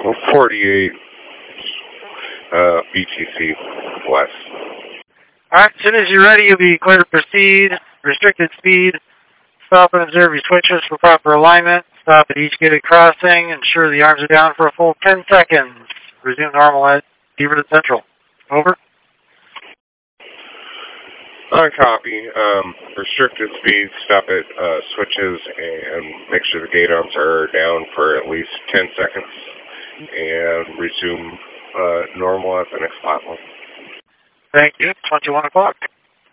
48 BTC West. Alright, as soon as you're ready, you'll be clear to proceed. Restricted speed. Stop and observe your switches for proper alignment. Stop at each gated crossing. Ensure the arms are down for a full 10 seconds. Resume normal at Beaverton Central. Over. On copy. Restricted speed. Stop at switches and make sure the gate arms are down for at least 10 seconds. And resume normal at the next platform. Thank you. 21 o'clock.